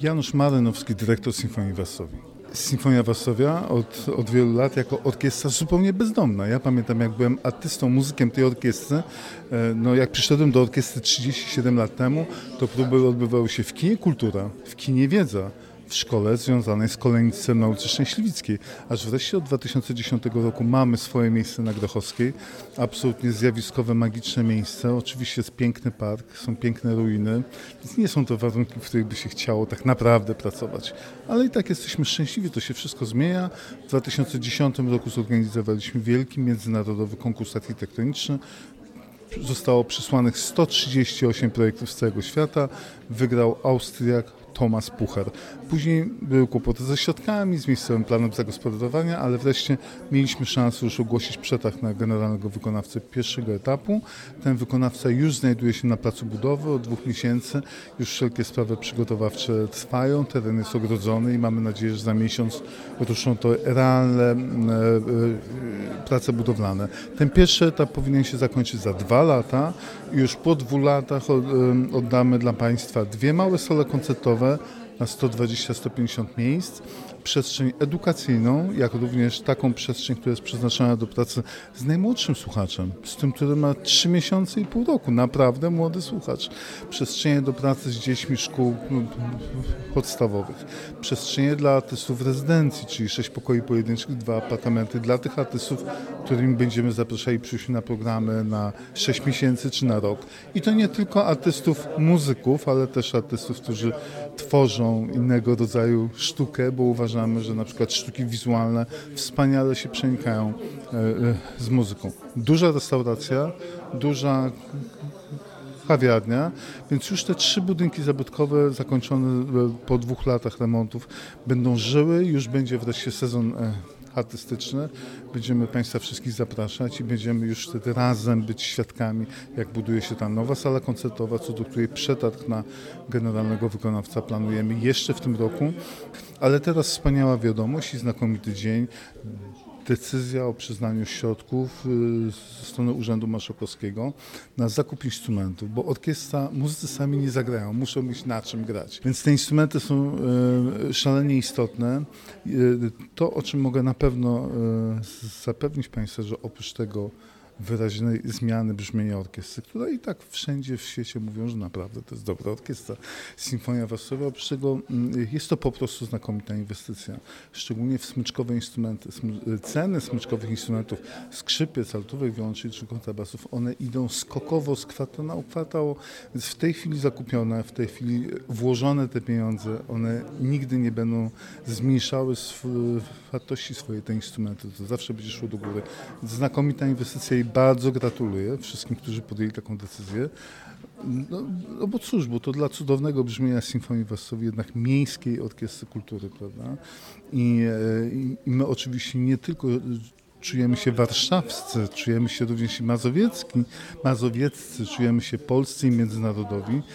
Janusz Marynowski, dyrektor Sinfonii Varsovii. Sinfonia Varsovia od wielu lat jako orkiestra zupełnie bezdomna. Ja pamiętam, jak byłem artystą, muzykiem tej orkiestry, jak przyszedłem do orkiestry 37 lat temu, to próby odbywały się w kinie Kultura, w kinie Wiedza, w szkole związanej z kolejnictwem na ulicy Szczęśliwickiej. Aż wreszcie od 2010 roku mamy swoje miejsce na Grochowskiej. Absolutnie zjawiskowe, magiczne miejsce. Oczywiście jest piękny park, są piękne ruiny. Więc nie są to warunki, w których by się chciało tak naprawdę pracować. Ale i tak jesteśmy szczęśliwi, to się wszystko zmienia. W 2010 roku zorganizowaliśmy wielki międzynarodowy konkurs architektoniczny. Zostało przesłanych 138 projektów z całego świata. Wygrał Austriak Thomas Pucher. Później były kłopoty ze środkami, z miejscowym planem zagospodarowania, ale wreszcie mieliśmy szansę już ogłosić przetarg na generalnego wykonawcę pierwszego etapu. Ten wykonawca już znajduje się na placu budowy od 2 miesięcy. Już wszelkie sprawy przygotowawcze trwają, teren jest ogrodzony i mamy nadzieję, że za miesiąc ruszą to realne prace budowlane. Ten pierwszy etap powinien się zakończyć za 2 lata i już po 2 latach oddamy dla Państwa 2 małe sale koncertowe na 120-150 miejsc, przestrzeń edukacyjną, jak również taką przestrzeń, która jest przeznaczona do pracy z najmłodszym słuchaczem, z tym, który ma 3 miesiące i pół roku, naprawdę młody słuchacz. Przestrzenie do pracy z dziećmi szkół podstawowych, przestrzenie dla artystów rezydencji, czyli 6 pokoi pojedynczych, 2 apartamenty dla tych artystów, którymi będziemy zapraszali przyjść na programy na 6 miesięcy czy na rok. I to nie tylko artystów muzyków, ale też artystów, którzy tworzą innego rodzaju sztukę, bo uważamy, że na przykład sztuki wizualne wspaniale się przenikają z muzyką. Duża restauracja, duża kawiarnia, więc już te 3 budynki zabytkowe zakończone po 2 latach remontów będą żyły, już będzie wreszcie sezon artystyczny. Będziemy Państwa wszystkich zapraszać i będziemy już wtedy razem być świadkami, jak buduje się ta nowa sala koncertowa, co do której przetarg na generalnego wykonawca planujemy jeszcze w tym roku. Ale teraz wspaniała wiadomość i znakomity dzień. Decyzja o przyznaniu środków ze strony Urzędu Marszałkowskiego na zakup instrumentów, bo orkiestra, muzycy sami nie zagrają, muszą mieć na czym grać. Więc te instrumenty są szalenie istotne. To, o czym mogę na pewno zapewnić Państwa, że oprócz tego wyraźnej zmiany brzmienia orkiestry, która i tak wszędzie w świecie mówią, że naprawdę to jest dobra orkiestra. Sinfonia Varsovia, oprócz tego jest to po prostu znakomita inwestycja. Szczególnie w smyczkowe instrumenty. Ceny smyczkowych instrumentów, skrzypiec, altówek, wiolonczeli czy kontrabasów, one idą skokowo z kwartału na kwartał, więc w tej chwili zakupione, w tej chwili włożone te pieniądze, one nigdy nie będą zmniejszały wartości swojej te instrumenty. To zawsze będzie szło do góry. Więc znakomita inwestycja i bardzo gratuluję wszystkim, którzy podjęli taką decyzję. Bo cóż, bo to dla cudownego brzmienia Sinfonii Varsovii, jednak miejskiej orkiestry kultury, prawda? I my oczywiście nie tylko czujemy się warszawscy, czujemy się również i mazowieccy, czujemy się polscy i międzynarodowi.